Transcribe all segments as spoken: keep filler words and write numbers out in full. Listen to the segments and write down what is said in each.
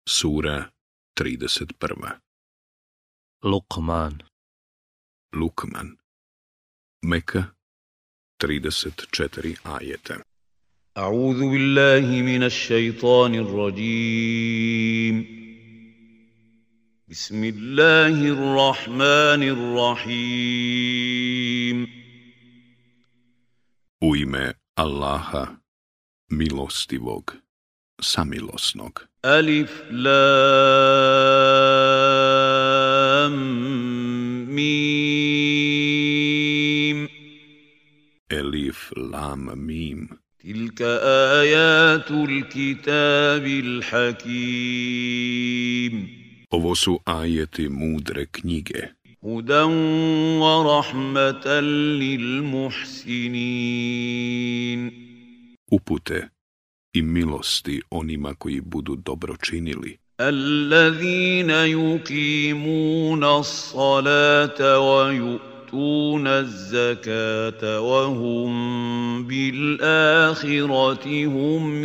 Sura trideset prva. Luqman. Lukman. Meka, trideset četiri ajeta. أعوذ بالله من الشيطان الرجيم بسم الله الرحمن الرحيم U ime Allaha, milostivog, samilosnog. ألف لام ميم Elif, lam, mim. تلك آيات الكتاب الحكيم Ovo su ajeti mudre knjige, هدى ورحمة للمحسنين upute i milosti onima koji budu dobro činili, الذين يقيمون الصلاة ويؤتون الزكاة وهم بالآخرة هم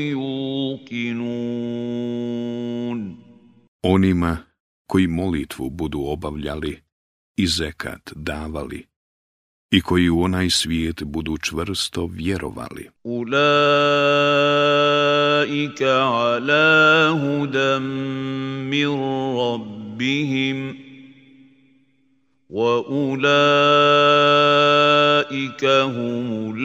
يوقنون onima koji molitvu budu obavljali i zekat davali i koji u onaj svijet budu čvrsto vjerovali. أولئك على هدى من ربهم وأولئك هم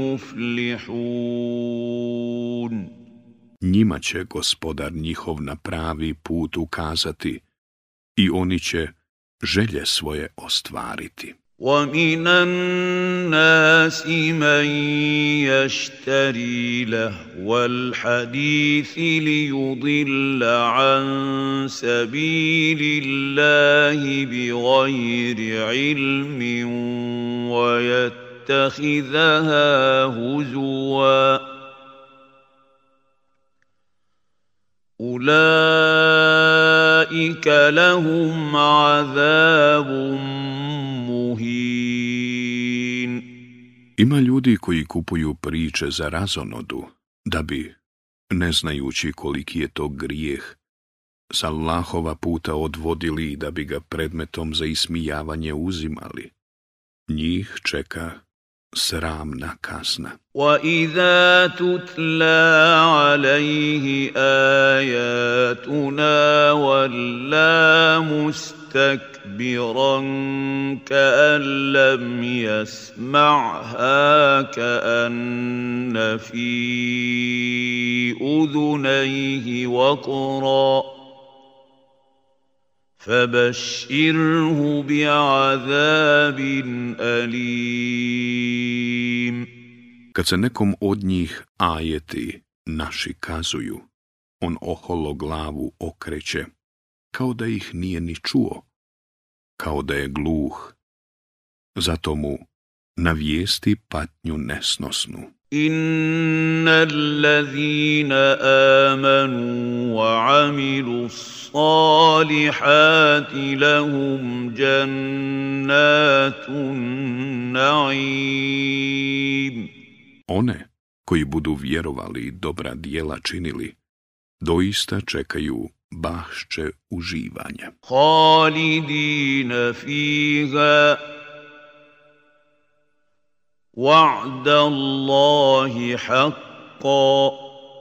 المفلحون Njima će gospodar njihov na pravi put ukazati i oni će želje svoje ostvariti. ومن الناس من يشتري لهو الحديث ليضل عن سبيل الله بغير علم ويتخذها هزوا أولئك لهم عذاب muhin. Ima ljudi koji kupuju priče za razonodu, da bi, ne znajući koliki je to grijeh, s Allahova puta odvodili i da bi ga predmetom za ismijavanje uzimali. Njih čeka sramna kazna. وَإِذَا تُتْلَى عَلَيْهِ آيَاتُنَا وَلَّى مُسْتَكْبِرًا كَأَن لَّمْ يَسْمَعْهَا كَأَنَّ فِي أُذُنَيْهِ وَقْرًا فَبَشِّرْهُ بِعَذَابٍ أَلِيمٍ. Kad se nekom od njih ajeti naši kazuju, on oholo glavu okreće, kao da ih nije ni čuo, kao da je gluh. Zato mu navijesti patnju nesnosnu. إن الذين آمنوا وعملوا الصالحات لهم جنات النعيم One koji budu vjerovali i dobra djela činili, doista čekaju bašče uživanja. خالدين فيها وعد الله حقا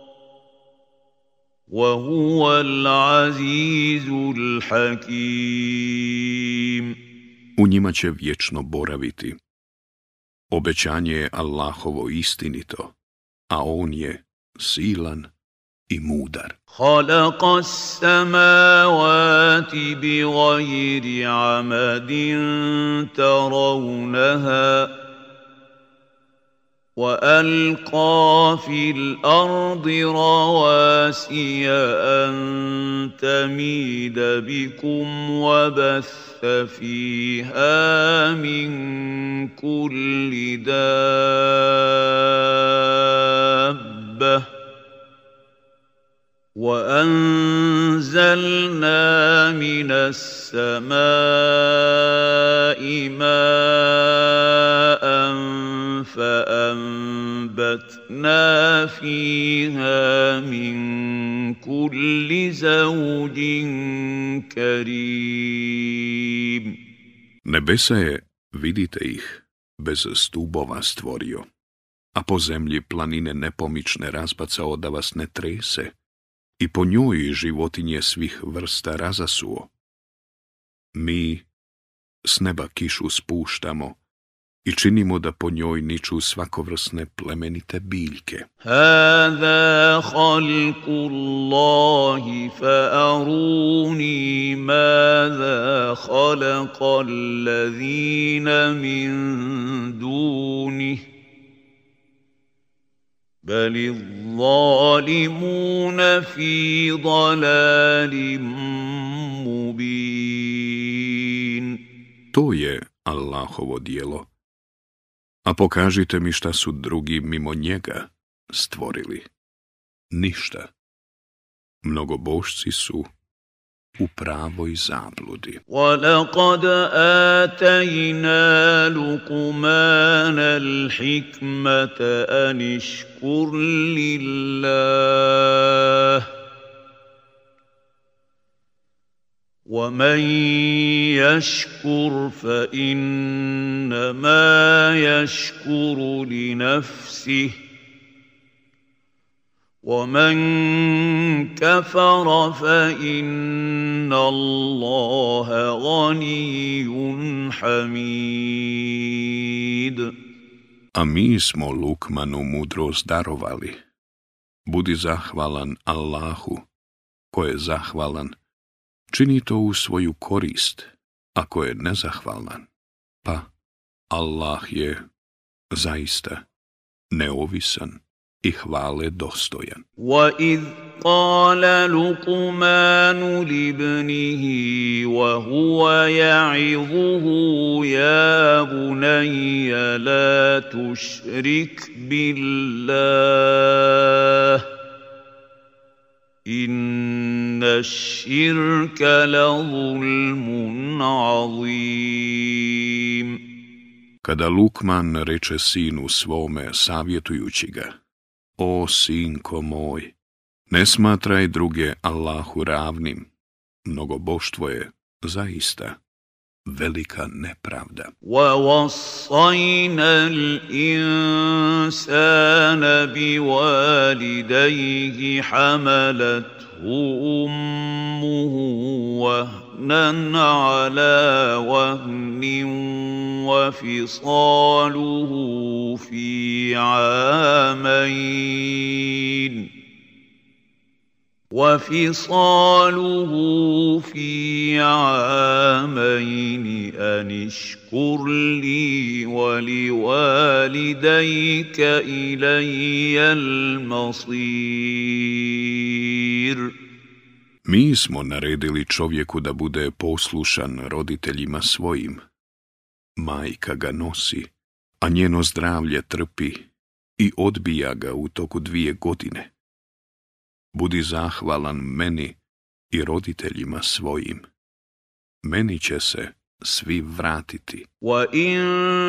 وهو العزيز الحكيم. U njima će vječno boraviti. Obećanje je Allahovo istinito, a on je silan i mudar. خلق السماوات بغير عمد ترونها وألقى في الأرض رواسي أن تميد بكم وبث فيها من كل دابة وأنزلنا من السماء ماء فأنبتنا فيها من كل زوج كريم. Nebesa je, vidite ih, bez stubova stvorio, a po zemlji planine nepomične razbacao da vas ne trese, i po njoj životinje svih vrsta razasuo. Mi s neba kišu spuštamo i činimo da po njoj niču svakovrsne plemenite biljke. هذا خلق الله فأروني ماذا خلق الذين من دونه بل الظالمون في ضلال مبين. To je Allahovo djelo. A pokažite mi šta su drugi mimo njega stvorili. Ništa. Mnogobošci su u pravoj zabludi. وَلَقَدْ آتَيْنَا لُقْمَانَ الْحِكْمَةَ أَنِ اشْكُرْ لِلَّهِ وَمَنْ يَشْكُرْ فَإِنَّمَا يَشْكُرُ لِنَفْسِهِ وَمَنْ كَفَرَ فَإِنَّ اللَّهَ غَنِيٌّ حَمِيدٌ. A mi smo Lukmanu mudrost darovali. Budi zahvalan Allahu, ko je zahvalan, čini to u svoju korist, ako je nezahvalan, pa Allah je zaista neovisan i hvale dostojan. وَإِذْ قَالَ لُقْمَانُ لِابْنِهِ وَهُوَ يَعِظُهُ يَا بُنَيَّ لَا تُشْرِكْ بِاللَّهِ إِنَّ الشِّرْكَ لَظُلْمٌ عَظِيمٌ. Kada Lukman reče sinu svome savjetujući ga: O sinko moj, ne smatraj druge Allahu ravnim, mnogoboštvo je zaista velika nepravda. وَوَصَّيْنَا الْإِنسَانَ بِوَالِدَيْهِ حَمَلَتْهُ أُمُّهُ وَهْنًا عَلَى وَهْنٍ وَفِصَالُهُ فِي عَامَيْنِ وَفِصَالُهُ فِي عَامَيْنِ أَنِ اشْكُرْ لِي وَلِوَالِدَيْكَ إِلَيَّ الْمَصِيرُ. Mi smo naredili čovjeku da bude poslušan roditeljima svojim. Majka ga nosi, a njeno zdravlje trpi i odbija ga u toku dvije godine. Budi zahvalan meni i roditeljima svojim. Meni će se svi vratiti. وَإِنْ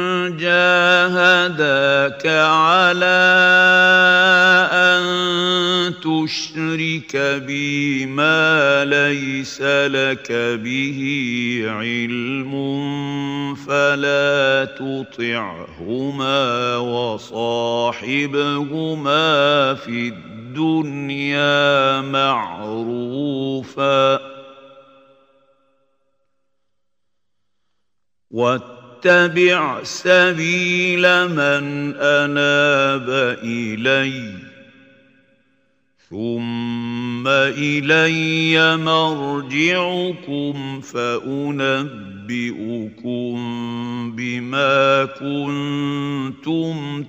جَاهَدَاكَ عَلَىٰ أَنْ تُشْرِكَ بِي مَا لَيْسَ لَكَ بِهِ عِلْمٌ فَلَا تُطِعْهُمَا وَصَاحِبْهُمَا فِي الدُّنْيَا مَعْرُوفًا وَاتَّبِعْ سَبِيلَ مَنْ أَنَابَ إِلَيَّ ثُمَّ إِلَيَّ مَرْجِعُكُمْ فَأُنَبِّئُكُم بِمَا كُنتُمْ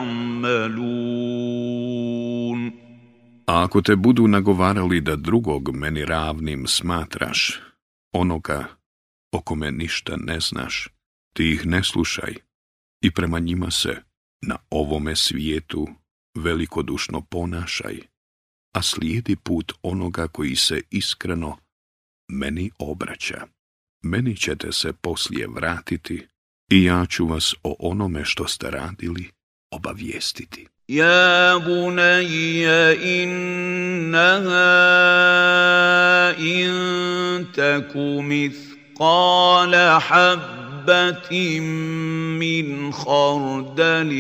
تَعْمَلُونَ. A ako te budu nagovarali da drugog meni ravnim smatraš, onoga o kome ništa ne znaš, ti ih ne slušaj i prema njima se na ovome svijetu velikodušno ponašaj, a slijedi put onoga koji se iskreno meni obraća. Meni ćete se poslije vratiti i ja ću vas o onome što ste radili obavijestiti. يا بني إنها إن تك مثقال حبة من خردل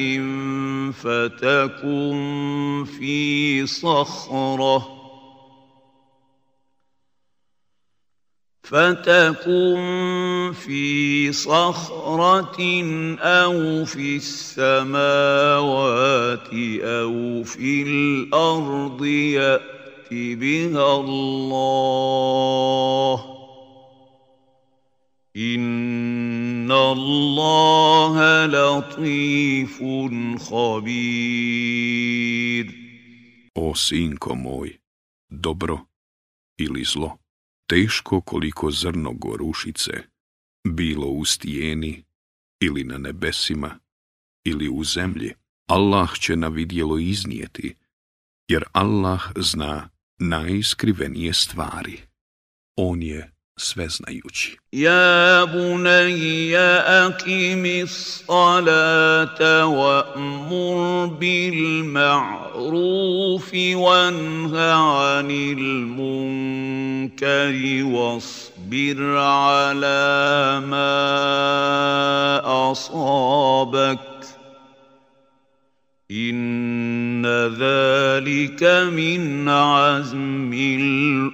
فتكن في صخرة فتكن في صخرة أو في السماوات أو في الأرض يأت بها الله إن الله لطيف خبير. O sinko moj, dobro ili zlo, teško koliko zrno gorušice, bilo u stijeni ili na nebesima ili u zemlji, Allah će na vidjelo iznijeti, jer Allah zna najiskrivenije stvari. On je sveznajući. Ja bunayya aqimis salata wa'mur bil ma'rufi wanha 'anil munkari wasbir 'ala ma asabak inna dhalika min 'azmil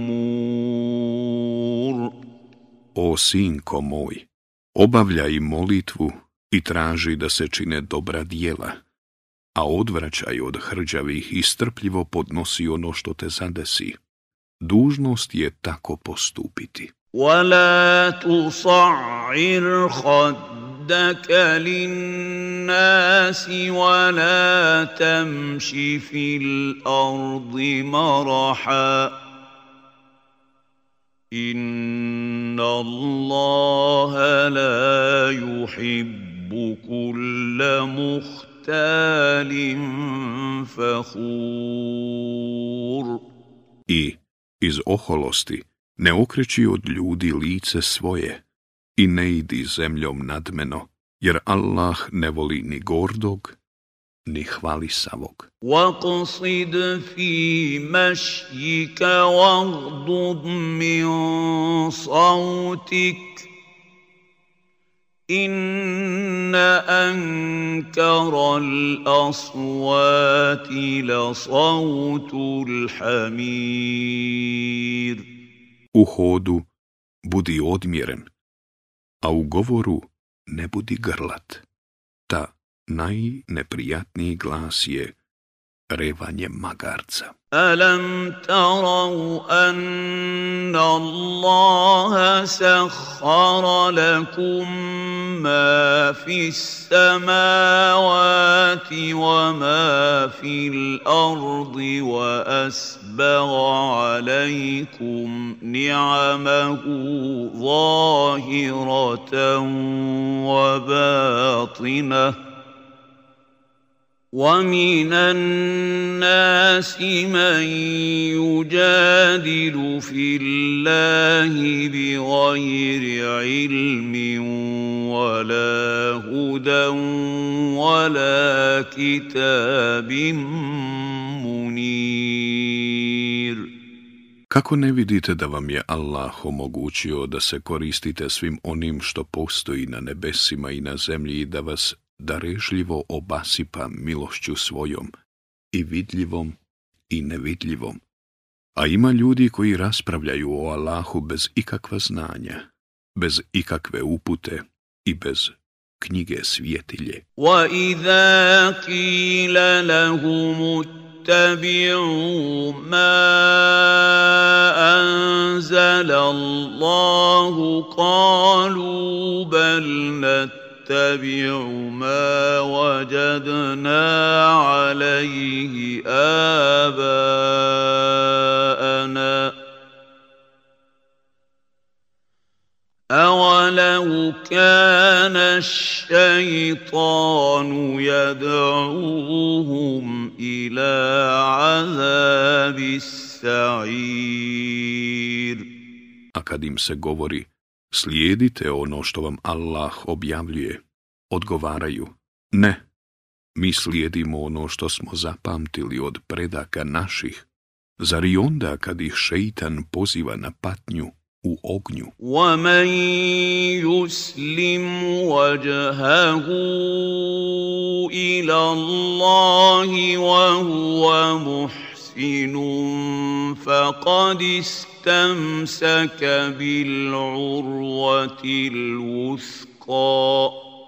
umur. O sinko moj, obavljaj molitvu i traži da se čine dobra dijela, a odvraćaj od hrđavih i strpljivo podnosi ono što te zadesi. Dužnost je tako postupiti. وَلَا تُصَعِّرْ خَدَّكَ لِلنَّاسِ وَلَا تَمْشِ فِي الْأَرْضِ مَرَحًا إِنَّ اللَّهَ لَا يُحِبُّ كُلَّ مُخْتَالٍ فَخُورٍ. I iz oholosti ne okreći od ljudi lice svoje i ne idi zemljom nadmeno, jer Allah ne voli ni gordog, ni hvalisavog. وَاقْصِدْ فِي مَشْيِكَ وَاغْضُضْ مِنْ صَوْتِكَ إِنَّ أَنْكَرَ الْأَصْوَاتِ لَصَوْتُ الْحَمِيرِ. U hodu budi odmjeren, a u govoru ne budi grlat. Ta najneprijatniji glas je revanje magarca. أَلَمْ تَرَوْا أَنَّ اللَّهَ سَخَّرَ لَكُم مَّا فِي السَّمَاوَاتِ وَمَا فِي الْأَرْضِ وَأَسْبَغَ عَلَيْكُمْ نِعَمَهُ ظَاهِرَةً وَبَاطِنَةً وَمِنَ النَّاسِ مَن يُجَادِلُ فِي اللَّهِ بِغَيْرِ عِلْمٍ وَلَا هُدًى وَلَا كِتَابٍ مُنِيرٍ. Kako ne vidite da vam je Allah omogućio da se koristite svim onim što postoji na nebesima i na zemlji i da vas darežljivo obasipa milošću svojom, i vidljivom i nevidljivom. A ima ljudi koji raspravljaju o Allahu bez ikakva znanja, bez ikakve upute i bez knjige svjetilje. وَإِذَا قِيلَ لَهُمُ اتَّبِعُوا مَا أَنزَلَ اللَّهُ قَالُوا بَلْ نَتَّبِعُ نتبع ما وجدنا عليه آباءنا أولو كان الشيطان يدعوهم إلى عذاب السعير. A kad im se govori, slijedite ono što vam Allah objavljuje, odgovaraju, ne, mi slijedimo ono što smo zapamtili od predaka naših, zar i onda kad ih šeitan poziva na patnju u ognju? وَمَنْ يُسْلِمْ وَجْهَهُ إِلَى اللَّهِ وَهُوَ مُحْسِنٌ فَقَدِ اسْتَمْسَكَ بِالْعُرْوَةِ الْوُثْقَى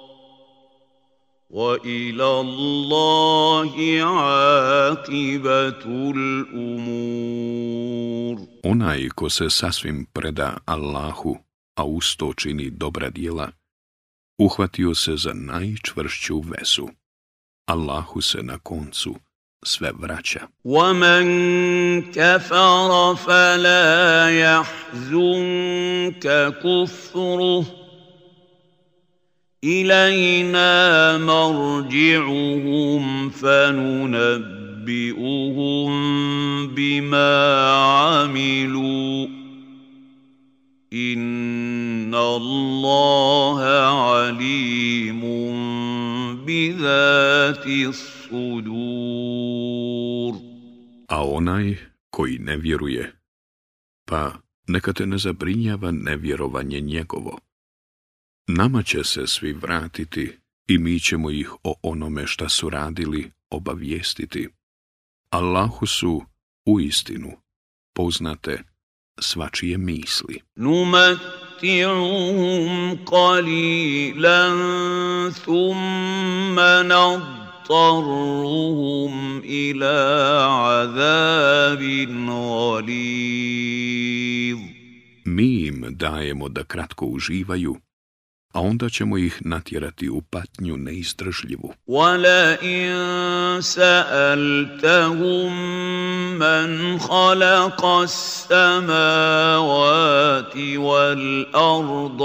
وَإِلَى اللَّهِ عَاقِبَةُ الْأُمُورِ. Onaj ko se sasvim preda Allahu, a uz to čini dobra djela, uhvatio se za najčvršću vezu. Allahu se na koncu sve vraća. وَمَنْ كَفَرَ فَلَا يَحْزُنْكَ كُفْرُهُ إِلَيْنَا مَرْجِعُهُمْ فَنُنَبِّئُهُم بِمَا عَمِلُوا إِنَّ اللَّهَ عَلِيمٌ بِذَاتِ الصُّدُورِ. A onaj koji ne vjeruje, pa neka te ne zabrinjava nevjerovanje njegovo. Nama će se svi vratiti i mi ćemo ih o onome šta su radili obavijestiti. Allahu su uistinu poznate svačije misli. نُمَتِّعُهُمْ قَلِيلًا ثُمَّ نَضْطَرُّهُمْ إِلَى عَذَابٍ غَلِيظٍ. Mi im dajemo da kratko uživaju, a onda ćemo ih natjerati u patnju neizdržljivu. وَلَئِن سَأَلْتَهُم مَّنْ خَلَقَ السَّمَاوَاتِ وَالْأَرْضَ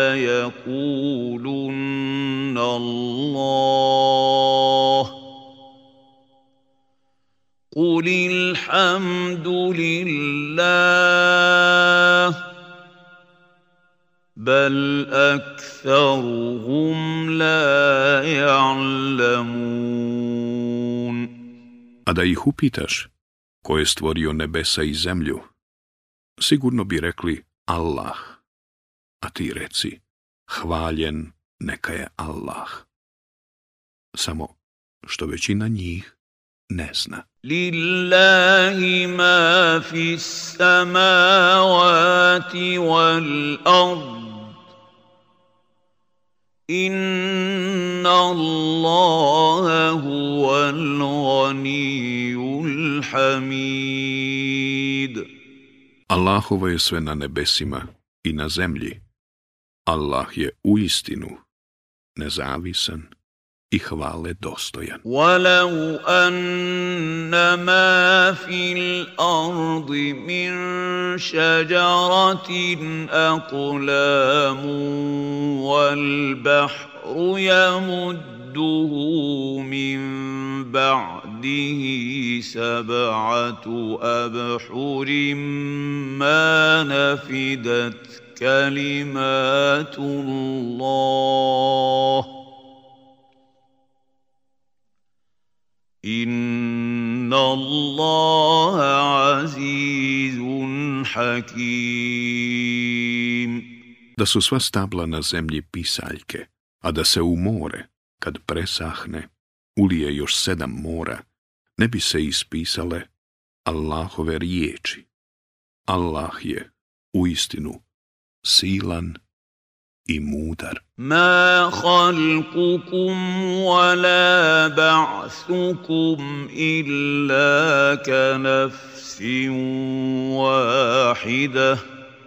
لَيَقُولُنَّ اللَّهُ قُلِ الْحَمْدُ لِلَّهِ بل أكثرهم لا يعلمون. A da ih upitaš, ko je stvorio nebesa i zemlju, sigurno bi rekli Allah, a ti reci, hvaljen neka je Allah. Samo što većina njih ne zna. Lillahi ma fi samavati wal ard. Inna Allaha huwal ghaniyul hamid. Allahovo je sve na nebesima i na zemlji. Allah je uistinu nezavisan i hvale dostojan. وَلَوْ أَنَّ مَا فِي الْأَرْضِ مِنْ شَجَرَةٍ أَقْلَامٌ وَالْبَحْرُ يَمُدُّهُ مِنْ بَعْدِهِ سَبْعَةُ أَبْحُرٍ مَا نَفِدَتْ كَلِمَاتُ اللَّهِ Inna Allaha azizun hakim. Da su sva stabla na zemlji pisaljke, a da se u more, kad presahne, ulije još sedam mora, ne bi se ispisale Allahove riječi. Allah je uistinu silan i mudar. Ma khalqukum wa la ba'thukum illa ka nafsin wahidah.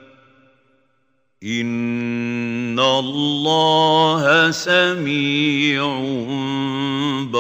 Inna Allaha sami'un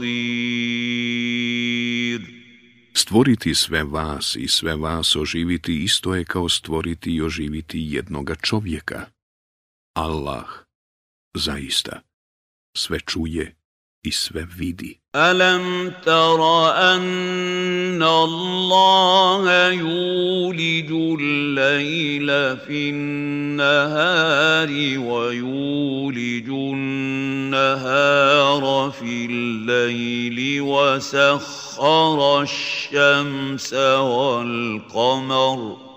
basir. Stvoriti sve vas i sve vas oživiti isto je kao stvoriti i oživiti jednoga čovjeka. Allah zaista sve čuje i sve vidi. ألم تر أن الله يولج الليل في النهار ويولج النهار في الليل وسخر الشمس والقمر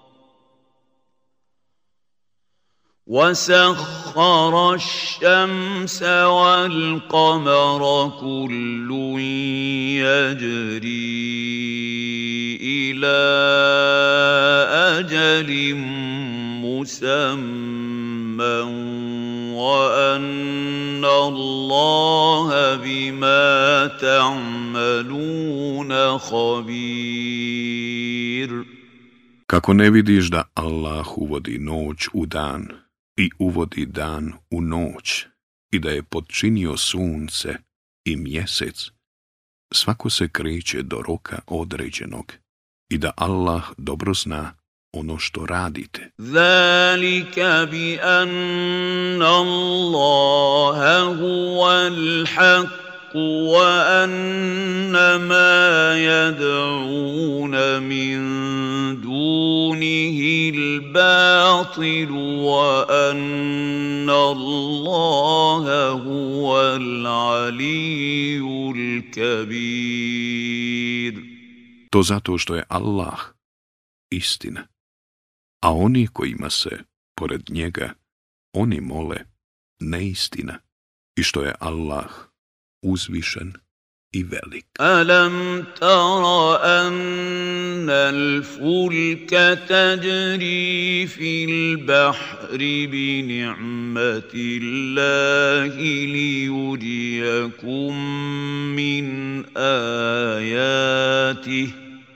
وسخر الشمس والقمر كل يجري إلى أجل مسمى وأن الله بما تعملون خبير. Kako ne vidiš da Allah uvodi noć u dan i uvodi dan u noć i da je potčinio sunce i mjesec, svako se kreće do roka određenog i da Allah dobro zna ono što radite. Zalika bi anna Allaha huwal haq وَأَنَّ مَا يَدْعُونَ مِن دُونِهِ الْبَاطِلُ وَأَنَّ اللَّهَ هُوَ الْعَلِيُّ الْكَبِيرُ. To zato što je Allah istina, a oni kojima se pored njega oni mole neistina, i što je Allah uzvišen i velik. Alam tara anna al-fulka tajri fil bahri bi ni'mati Allahi li yuriyakum min ayatihi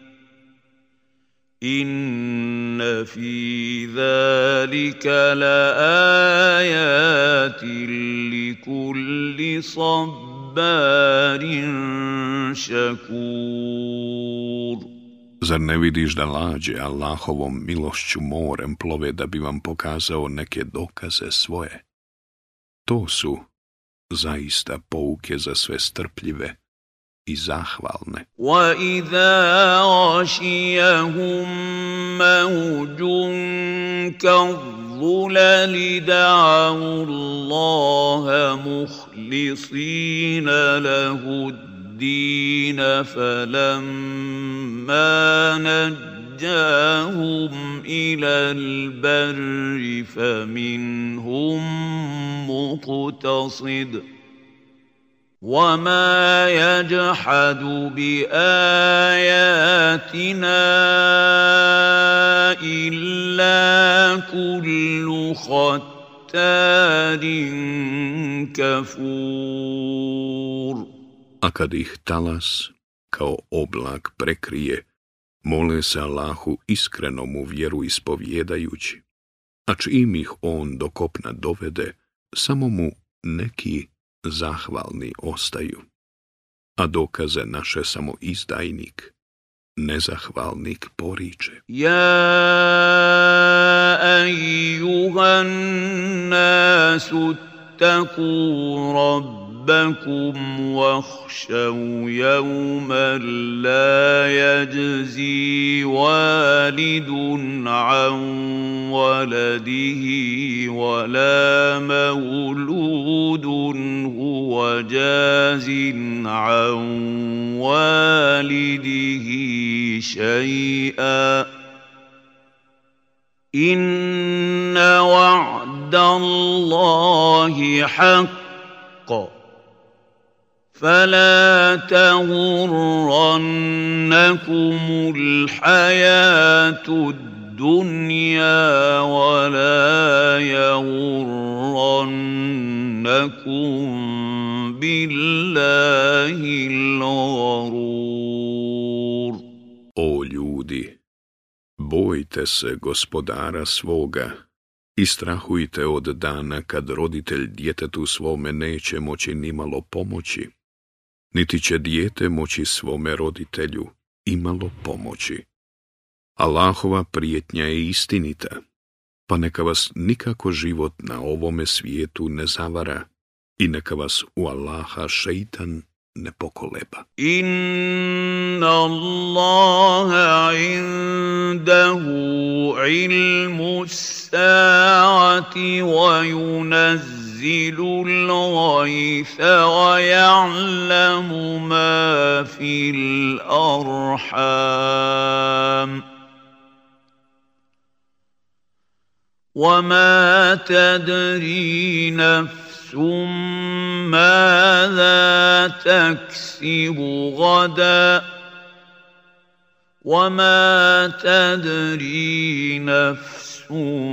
inna fi zalika la ayatin li kulli sabr šakur. Zar ne vidiš da lađe Allahovom milošću morem plove da bi vam pokazao neke dokaze svoje? To su zaista pouke za sve strpljive i zahvalne. وَإِذَا غَشِيَهُم مَّوْجٌ كَالظُّلَلِ دَعَوُا اللَّهَ مُخْلِصِينَ لَهُ الدِّينَ فَلَمَّا نَجَّاهُمْ إِلَى الْبَرِّ فَمِنْهُم مُّقْتَصِدٌ وَمَا يَجْحَدُ بِآيَاتِنَا إِلَّا كُلُّ خَتَّارٍ كَفُورٍ. A kad ih talas kao oblak prekrije, mole se Allahu iskreno mu vjeru ispovjedajući, a čim ih on do kopna dovede, samo mu neki zahvalni ostaju, a dokaze naše samo izdajnik, nezahvalnik poriče. Ja ejuhan nasu taku rabbakum wahšav jevman la yajzi walidun an waladihi wala mauludun huwa jazin an walidihi shay'a inna wa'da Allahi haqq فلا تغرنكم الحياة الدنيا ولا يغرنكم بالله الغرور. O ljudi, bojte se gospodara svoga i strahujte od dana kad roditelj djetetu svome neće moći nimalo pomoći, niti će dijete moći svome roditelju imalo pomoći. Allahova prijetnja je istinita, pa neka vas nikako život na ovome svijetu ne zavara I neka vas u Allaha šeitan ne pokoleba. Inna Allaha indahu ilmu sa'ati wa yunazzilu al-ghaytha wa ya'lamu ma fil arham. وَمَا تَدْرِي نَفْسٌ مَاذَا تَكْسِبُ غَدًا وَمَا تَدْرِي نَفْسٌ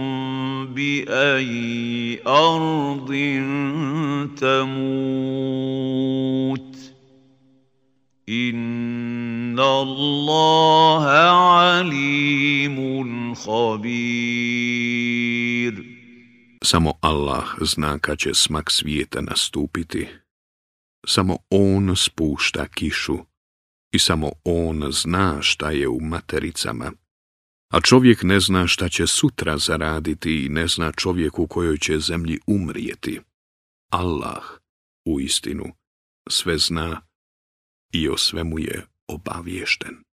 بِأَيِّ أَرْضٍ تَمُوتُ إِنَّ اللَّهَ عَلِيمٌ خَبِيرٌ. Samo Allah zna kad će smak svijeta nastupiti. Samo On spušta kišu i samo On zna šta je u matericama. A čovjek ne zna šta će sutra zaraditi i ne zna čovjek u kojoj će zemlji umrijeti. Allah, uistinu, sve zna i o svemu je obaviješten.